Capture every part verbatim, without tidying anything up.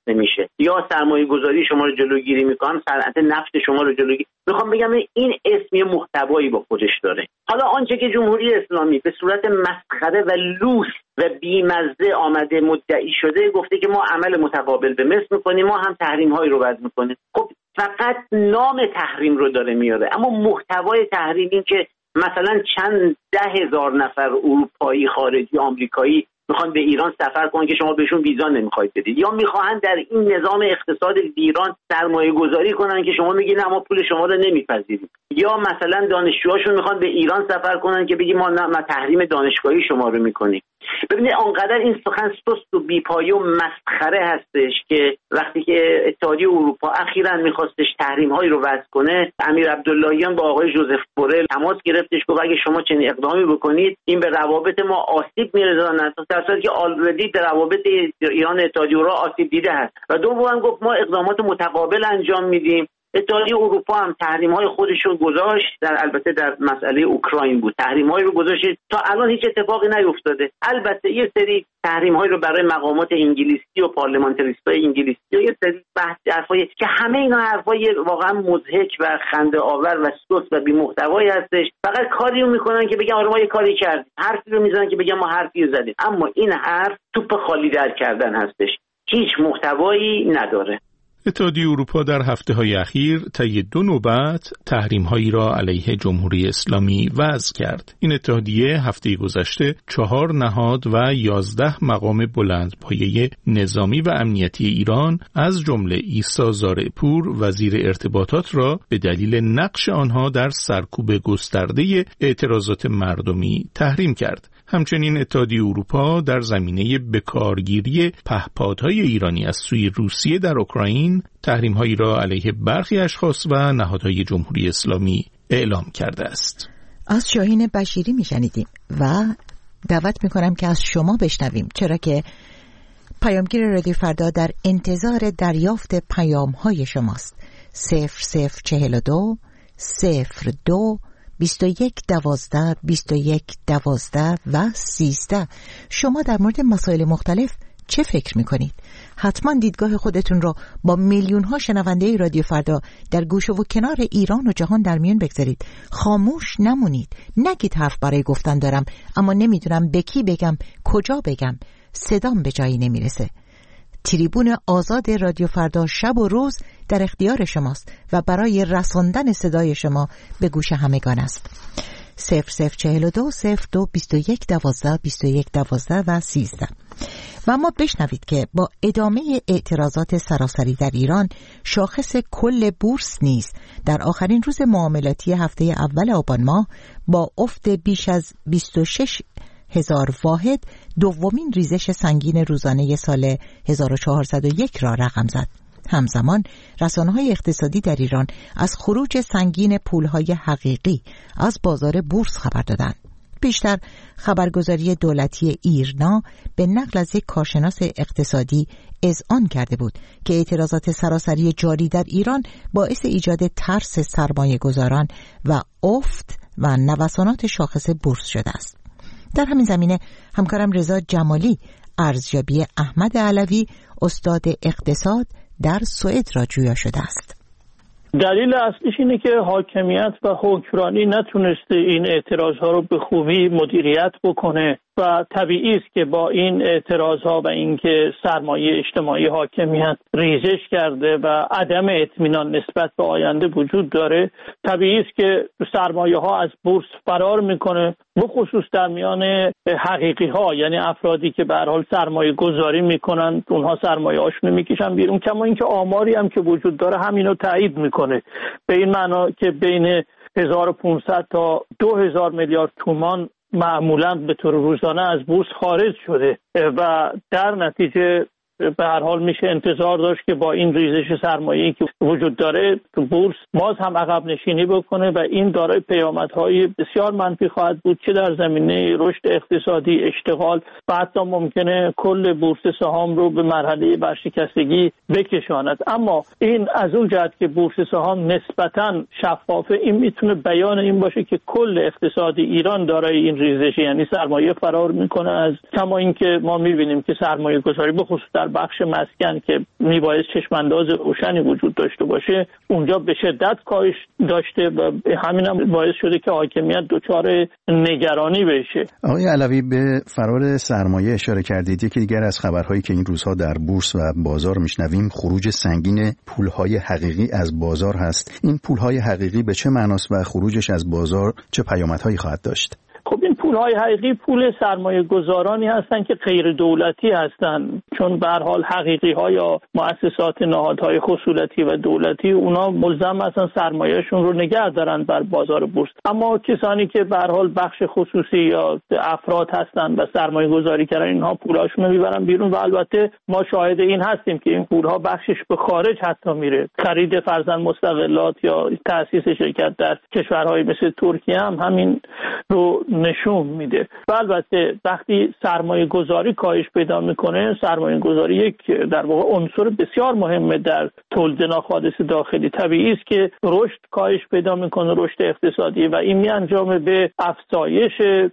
نمیشه یا سرمایه گذاری شما رو جلوگیری میکنن، صنعت نفت شما رو جلوگیری. میخوام بگم این اسمی محتوایی با خودش داره. حالا آنچه که جمهوری اسلامی به صورت مسخره و لوس و بیمزه آمده مدعی شده، گفته که ما عمل متقابل به مصر میکنیم، ما هم تحریم هایی رو وضع میکنیم. خب فقط نام تحریم رو داره میاره، اما محتوای تحریم این که مثلا چند ده هزار نفر اروپایی، خارجی، آمریکایی میخوان به ایران سفر کنن که شما بهشون ویزا نمیخواید بدید، یا میخوان در این نظام اقتصاد ایران سرمایه گذاری کنن که شما میگین ما پول شما رو نمیپذیریم، یا مثلا دانشجوهاشون میخوان به ایران سفر کنن که بگی ما نه ما تحریم دانشگاهی شما رو میکنیم. ببینید آنقدر این سخن سست و بی‌پایه و مسخره هستش که وقتی که اتحادیه اروپا اخیراً میخواستش تحریم هایی رو وضع کنه، امیر عبداللهیان با آقای ژوزف بورل تماس گرفتش که اگه شما چنین اقدامی بکنید این به روابط ما آسیب میرساند، در صورتی که آلردی در روابط ایران اتحادیه اروپا آسیب دیده هست. و دوم گفت ما اقدامات متقابل انجام میدیم. اتحادیه اروپا هم تحریم‌های خودش رو گذاشت، در البته در مسئله اوکراین بود، تحریم‌هایی رو گذاشت، تا الان هیچ اتفاقی نیفتاده. البته یه سری تحریم‌هایی رو برای مقامات انگلیسی و پارلمانتریستای انگلیسی و یه سری بحث حرفایی که همه اینا حرفای واقعا مضحک و خنده‌آور و سست و بی‌محتوایی هستش. فقط کاری رو میکنن که بگن آره ما یه کاری کردیم، حرفی رو میزنن که بگن ما حرفی رو زدیم، اما این حرف توپ خالی در کردن هستش، هیچ محتوایی نداره. اتحادیه اروپا در هفته‌های اخیر طی دو نوبت تحریم‌هایی را علیه جمهوری اسلامی وضع کرد. این اتحادیه هفته گذشته چهار نهاد و یازده مقام بلندپایه نظامی و امنیتی ایران از جمله عیسی زارعپور وزیر ارتباطات را به دلیل نقش آنها در سرکوب گسترده اعتراضات مردمی تحریم کرد. همچنین اتحادیه اروپا در زمینه بکارگیری پهپادهای ایرانی از سوی روسیه در اوکراین تحریم‌هایی را علیه برخی اشخاص و نهادهای جمهوری اسلامی اعلام کرده است. از شاهین بشیری میشنیدیم و دعوت میکنم که از شما بشنویم، چرا که پیامگیر رادیو فردا در انتظار دریافت پیام‌های شماست. صفر صفر چهل و دو صفر دو بیست و یک دوازده بیست و یک دوازده و سیزده. شما در مورد مسائل مختلف چه فکر میکنید؟ حتما دیدگاه خودتون رو با میلیون ها شنونده رادیو فردا در گوشه و کنار ایران و جهان در میان بگذارید. خاموش نمونید، نگید حرف برای گفتن دارم اما نمیدونم به کی بگم، کجا بگم، صدام به جایی نمیرسه. تریبون آزاد رادیو فردا شب و روز در اختیار شماست و برای رساندن صدای شما به گوش همگان است. صفر صفر چهل و دو صفر دو بیست و یک دوازده بیست و یک دوازده و سیزده. و اما بشنوید که با ادامه اعتراضات سراسری در ایران، شاخص کل بورس نیز در آخرین روز معاملاتی هفته اول آبان ماه با افت بیش از بیست و شش هزار واحد دومین ریزش سنگین روزانه سال هزار و چهارصد و یک را رقم زد. همزمان رسانه‌های اقتصادی در ایران از خروج سنگین پولهای حقیقی از بازار بورس خبر دادند. بیشتر خبرگزاری دولتی ایرنا به نقل از یک کارشناس اقتصادی اذعان کرده بود که اعتراضات سراسری جاری در ایران باعث ایجاد ترس سرمایه گذاران و افت و نوسانات شاخص بورس شده است. در همین زمینه همکارم رضا جمالی ارزیابی احمد علوی استاد اقتصاد در سوئد را جویا شده است. دلیل اصلیش اینه که حاکمیت و حکمرانی نتونسته این اعتراضها رو به خوبی مدیریت بکنه و طبیعی است که با این اعتراضها و اینکه سرمایه اجتماعی حاکمیت ریزش کرده و عدم اطمینان نسبت به آینده وجود داره، طبیعی است که سرمایه ها از بورس فرار میکنه، به خصوص در میان حقیقی ها، یعنی افرادی که به هر حال سرمایه گذاری میکنن، اونها سرمایه هاشون میکشن بیرون. کما اینکه آماری هم که وجود داره همینو تایید میکنه، به این معنا که بین هزار و پانصد تا دو هزار میلیارد تومان معمولاً به طور روزانه از بورس خارج شده و در نتیجه به هر حال میشه انتظار داشت که با این ریزش سرمایه‌ای که وجود داره تو بورس باز هم عقب نشینی بکنه و این دارای پیامدهای بسیار منفی خواهد بود، چه در زمینه رشد اقتصادی، اشتغال و حتی ممکنه کل بورس سهام رو به مرحله ورشکستگی بکشاند. اما این از اون جهت که بورس سهام نسبتاً شفافه، این میتونه بیان این باشه که کل اقتصاد ایران دارای این ریزش، یعنی سرمایه فرار میکنه از، کما اینکه ما میبینیم که سرمایه گذاری به خصوص در در بخش مسکن که میبایست چشمانداز روشنی وجود داشته باشه اونجا به شدت کاهش داشته و همین هم باعث شده که حاکمیت دچار نگرانی بشه. آقای علوی به فرار سرمایه اشاره کردید. یکی دیگر از خبرهایی که این روزها در بورس و بازار میشنویم خروج سنگین پولهای حقیقی از بازار هست. این پولهای حقیقی به چه معناست و خروجش از بازار چه پیامدهایی خواهد داشت؟ خب این پولهای حقیقی پول سرمایه گذارانی هستن که غیر دولتی هستن، چون به هر حال حقیقی ها یا مؤسسات نهادهای خصوصی و دولتی اونا ملزم هستن سرمایهشون رو نگه دارن بر بازار بورس. اما کسانی که به هر حال بخش خصوصی یا افراد هستن و سرمایه گذاری کردن اینها پولاشون رو میبرن بیرون و البته ما شاهد این هستیم که این پولها بخشش به خارج حتی میره. خرید فرضاً مستغلات یا تأسیس شرکت در کشورهای مثل ترکیه هم همین رو نشون میده. و البته وقتی سرمایه گذاری کاهش پیدا میکنه، سرمایه گذاری یک در واقع عنصر بسیار مهمه در تولید ناخالص داخلی. طبیعی است که رشد کاهش پیدا میکنه، رشد اقتصادی، و این میانجامه به افزایش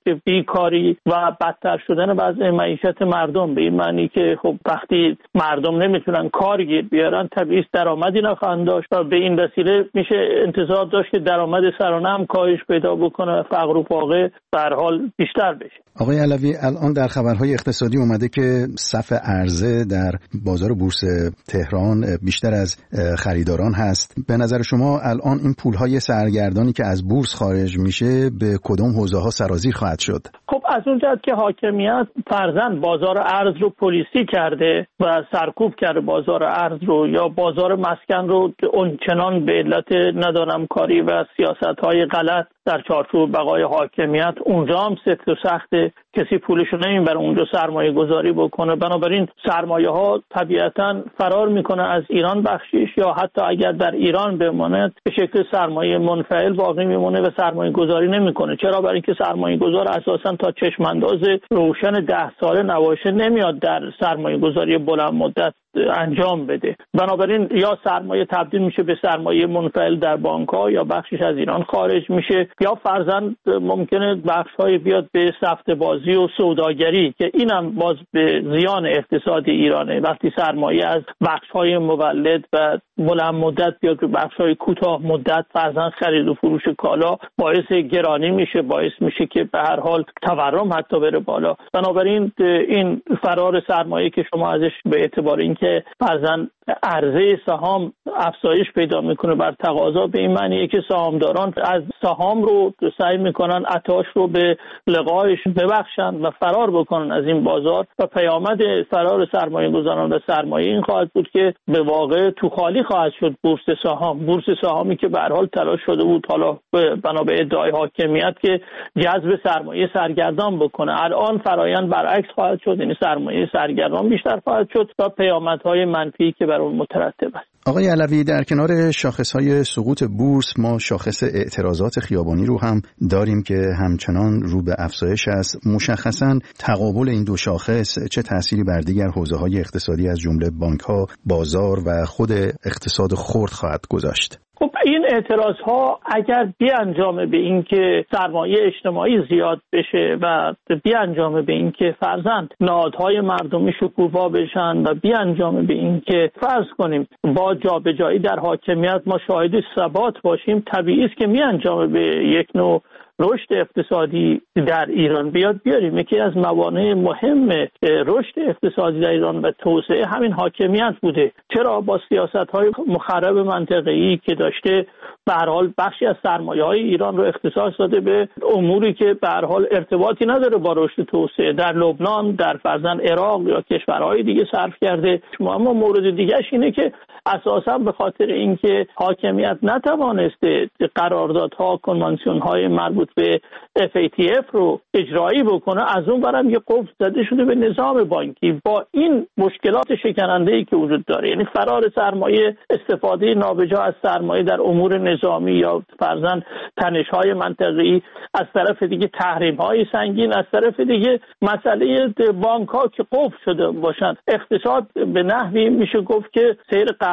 بیکاری و بدتر شدن وضع معیشت مردم. به این معنی که خب وقتی مردم نمیتونن کار گیر بیارن طبیعی است درآمدی نخواهند داشت و به این وسیله میشه انتظار داشت که درآمد سرانه هم کاهش پیدا بکنه و فقر و فاقه به هر حال بیشتر بشه. آقای علوی، الان در خبرهای اقتصادی اومده که صف عرضه در بازار بورس تهران بیشتر از خریداران هست. به نظر شما الان این پولهای سرگردانی که از بورس خارج میشه به کدام حوزه‌ها سرازیر خواهد شد؟ خب از اون جهت که حاکمیت فرضاً بازار ارز رو پلیسی کرده و سرکوب کرده بازار ارز رو، یا بازار مسکن رو اونچنان به علت ندانمکاری و سیاست‌های غلط در چارچوب بقای حاکمیت اونجا هم سفت و سخته، کسی پولشو نمیبره اونجا سرمایه گذاری بکنه. بنابراین سرمایه ها طبیعتاً فرار میکنه از ایران بخشیش، یا حتی اگر در ایران بماند به شکل سرمایه منفعل باقی میمونه و سرمایه گذاری نمیکنه. چرا؟ برای اینکه سرمایه گذار اساساً تا چشم انداز روشن ده ساله نباشه نمیاد در سرمایه گذاری بلند مدت انجام بده. بنابراین یا سرمایه تبدیل میشه به سرمایه منفعل در بانک‌ها، یا بخشش از ایران خارج میشه، یا فرضاً ممکنه بخش‌های بیاد به سفته بازی و سوداگری که اینم باز به زیان اقتصاد ایرانه. وقتی سرمایه از بخش‌های مولد و بلند مدت بیاد به بخش‌های کوتاه مدت، فرضاً خرید و فروش کالا، باعث گرانی میشه، باعث میشه که به هر حال تورم حتی بره بالا. بنابراین این فرار سرمایه که شما ازش به اعتبار اینکه فرضاً عرضه سهام افزایش پیدا میکنه بر تقاضا، به این معنیه که سهامداران از سهام رو سعی میکنن عطاش رو به لقایش ببخشن و فرار بکنن از این بازار، و پیامد فرار سرمایه گذاران و سرمایه این خواهد بود که به واقع تو خالی خواهد شد بورس سهام. بورس سهامی که به هر حال تلاش شده بود حالا بنا به ادعای حاکمیت که جذب سرمایه سرگردان بکنه، الان فرایند برعکس خواهد شد، یعنی سرمایه سرگردان بیشتر خواهد شد و پیامدهای منفی که بر اون مترتب است. آقای علوی، در کنار شاخص‌های سقوط بورس ما شاخص اعتراضات خیابانی رو هم داریم که همچنان رو به افزایش است. مشخصاً تقابل این دو شاخص چه تأثیری بر دیگر حوزه‌های اقتصادی از جمله بانک‌ها، بازار و خود اقتصاد خرد خواهد گذاشت؟ خب این اعتراض ها اگر بیانجامه به این که سرمایه اجتماعی زیاد بشه و بیانجامه به این که فرضاً نهادهای مردمی شکوفا بشن و بیانجامه به این که فرض کنیم با جابجایی در حاکمیت ما شاهد ثبات باشیم، طبیعی است که میانجامه به یک نوع رشد اقتصادی در ایران بیاد بیاریم. یکی از موانع مهم رشد اقتصادی در ایران و توسعه همین حاکمیت بوده. چرا؟ با سیاست‌های مخرب منطقه‌ای که داشته به هر حال بخشی از سرمایه‌های ایران رو اختصاص داده به اموری که به هر حال ارتباطی نداره با رشد توسعه. در لبنان، در فرضاً عراق یا کشورهای دیگه صرف کرده. اما مورد دیگه‌اش اینه که اساساً به خاطر اینکه حاکمیت نتوانسته قراردادها، کنوانسیون‌های مربوط به اف ای تی اف رو اجرایی بکنه، از اون برم یه قفل زده شده به نظام بانکی. با این مشکلات شکننده‌ای که وجود داره، یعنی فرار سرمایه، استفاده نابجا از سرمایه در امور نظامی یا فرضاً تنش‌های منطقه‌ای، از طرف دیگه تحریم‌های سنگین، از طرف دیگه مسئله بانک‌ها که قفل شده باشن، اقتصاد به نحوی میشه گفت که سیر قهر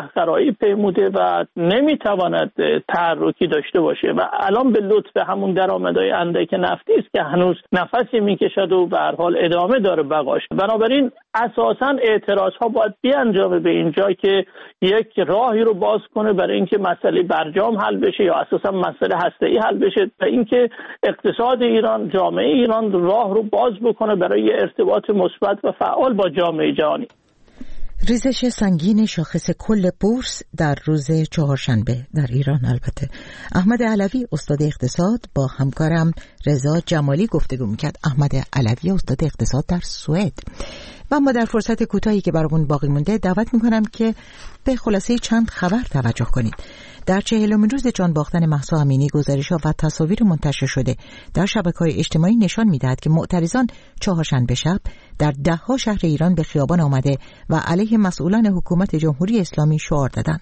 رهگرایی پیموده و نمیتواند تحرکی داشته باشه و الان به لطف همون درآمدهای اندک نفتی است که هنوز نفسی میکشد و به هر حال ادامه داره بقاش. بنابراین اساساً اعتراض ها باید بیانجامه به اینجا که یک راهی رو باز کنه برای اینکه مسئله برجام حل بشه یا اساساً مسئله هسته‌ای حل بشه و اینکه اقتصاد ایران، جامعه ایران راه رو باز بکنه برای ارتباط مثبت و فعال با جامعه جهانی. ریزش سنگین شاخص کل بورس در روز چهارشنبه در ایران. البته احمد علوی استاد اقتصاد با همکارم رضا جمالی گفتگو میکرد. احمد علوی استاد اقتصاد در سوئد. و اما در فرصت کوتاهی که برامون باقی مونده دعوت میکنم که به خلاصه چند خبر توجه کنید. در چهلمین روز جان باختن مهسا امینی گزارش‌ها و تصاویر منتشر شده در شبکه‌های اجتماعی نشان می‌دهد که معترضان چهارشنبه شب در ده‌ها شهر ایران به خیابان آمده و علیه مسئولان حکومت جمهوری اسلامی شعار دادند.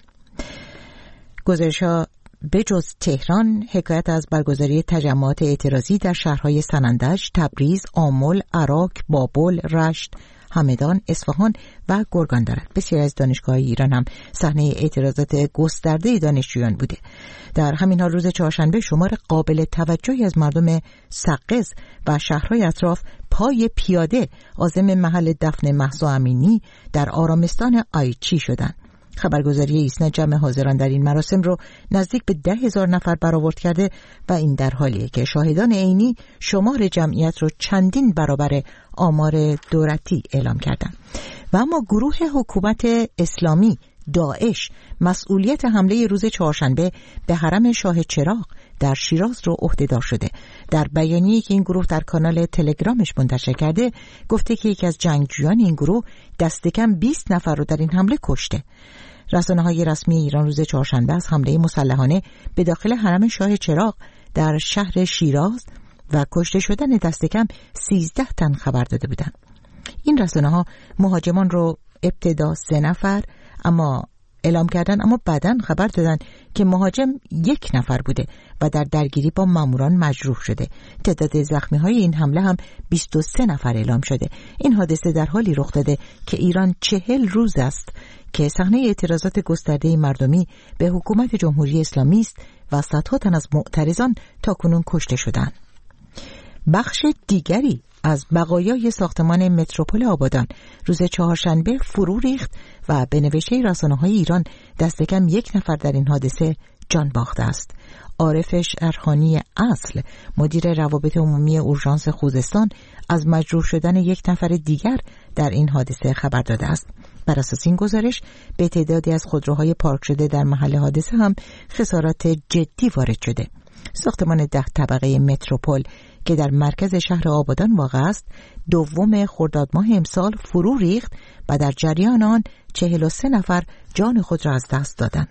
گزارش‌ها به جز تهران حکایت از برگزاری تجمعات اعتراضی در شهرهای سنندج، تبریز، آمل، عراق، بابل، رشت، همدان، اصفهان و گرگان دارد. بسیاری از دانشگاه‌های ایران هم صحنه اعتراضات گسترده دانشجویان بوده. در همین حال روز چهارشنبه شمار قابل توجهی از مردم سقز و شهرهای اطراف پای پیاده عازم محل دفن مهسا امینی در آرامستان آیچی شدند. خبرگزاری ایسنا جمع حاضران در این مراسم رو نزدیک به ده هزار نفر برآورد کرده و این در حالیه که شاهدان عینی شمار جمعیت رو چندین برابر آمار دولتی اعلام کردند. و اما گروه حکومت اسلامی داعش مسئولیت حمله روز چهارشنبه به حرم شاه چراغ در شیراز رو عهده‌دار شده. در بیانیه‌ای که این گروه در کانال تلگرامش منتشر کرده گفته که یکی از جنگجویان این گروه دست کم بیست نفر رو در این حمله کشته. رسانه‌های رسمی ایران روز چهارشنبه از حمله مسلحانه به داخل حرم شاه چراغ در شهر شیراز و کشته شدن دست کم سیزده تن خبر داده بودند. این رسانه‌ها مهاجمان رو ابتدا سه نفر اما اعلام کردن اما بعداً خبر دادن که مهاجم یک نفر بوده و در درگیری با ماموران مجروح شده. تعداد زخمی‌های این حمله هم بیست و سه نفر اعلام شده. این حادثه در حالی رخ داده که ایران چهل روز است که صحنه اعتراضات گسترده مردمی به حکومت جمهوری اسلامی است و صدها تن از معترضان تاکنون کشته شدند. بخش دیگری از بقایای ساختمان متروپول آبادان روز چهارشنبه فرو ریخت و به نوشته رسانه‌های ایران دست کم یک نفر در این حادثه جان باخته است. عارف شرخانی اصل مدیر روابط عمومی اورژانس خوزستان از مجروح شدن یک نفر دیگر در این حادثه خبر داده است. بر اساس این گزارش به تعدادی از خودروهای پارک شده در محل حادثه هم خسارات جدی وارد شده. ساختمان ده طبقه متروپول که در مرکز شهر آبادان واقع است دوم خرداد ماه امسال فرو ریخت و در جریان آن چهل و سه نفر جان خود را از دست دادند.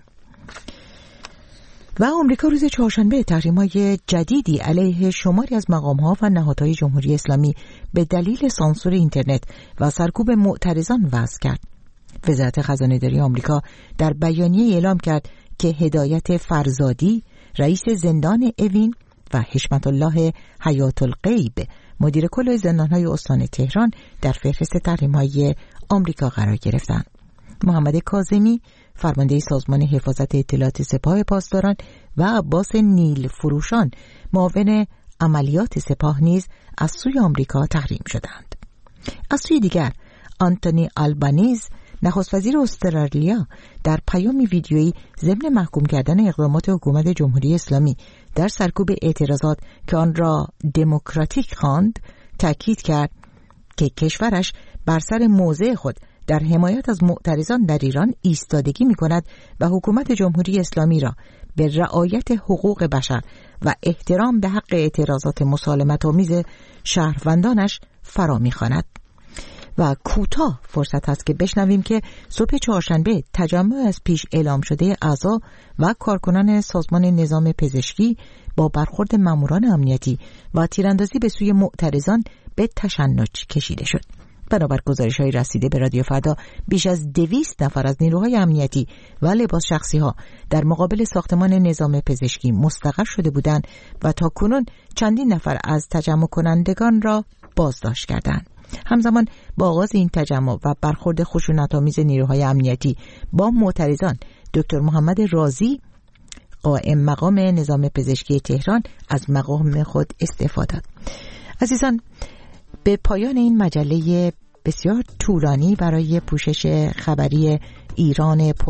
و آمریکا روز چهارشنبه تحریم‌های جدیدی علیه شماری از مقام‌ها و نهادهای جمهوری اسلامی به دلیل سانسور اینترنت و سرکوب معترضان وضع کرد. وزارت خزانه‌داری آمریکا در بیانیه اعلام کرد که هدایت فرزادی رئیس زندان اوین و حشمت الله حیات الغیب مدیر کل زندان‌های استان تهران در فهرست تحریم‌های آمریکا قرار گرفتند. محمد کاظمی فرمانده سازمان حفاظت اطلاعات سپاه پاسداران و عباس نیل فروشان معاون عملیات سپاه نیز از سوی آمریکا تحریم شدند. از سوی دیگر آنتونی آلبانیز نخست وزیر استرالیا در پیامی ویدیویی ضمن محکوم کردن اقدامات حکومت جمهوری اسلامی در سرکوب اعتراضات که آن را دموکراتیک خواند تاکید کرد که کشورش بر سر موضع خود در حمایت از معترضان در ایران ایستادگی می‌کند و حکومت جمهوری اسلامی را به رعایت حقوق بشر و احترام به حق اعتراضات مسالمت‌آمیز شهروندانش فرا می‌خواند. و کوتاه فرصت هست که بشنویم که صبح چهارشنبه تجمع از پیش اعلام شده اعضا و کارکنان سازمان نظام پزشکی با برخورد ماموران امنیتی و تیراندازی به سوی معترضان به تشنج کشیده شد. بنابر گزارش‌های رسیده به رادیو فردا بیش از دویست نفر از نیروهای امنیتی و لباس شخصی‌ها در مقابل ساختمان نظام پزشکی مستقر شده بودند و تا کنون چندین نفر از تجمع کنندگان را بازداشت کردند. همزمان با آغاز این تجمع و برخورد خشونت‌آمیز نیروهای امنیتی با معترضان، دکتر محمد رازی قائم مقام نظام پزشکی تهران از مقام خود استعفا داد. عزیزان، به پایان این مجله بسیار طولانی برای پوشش خبری ایران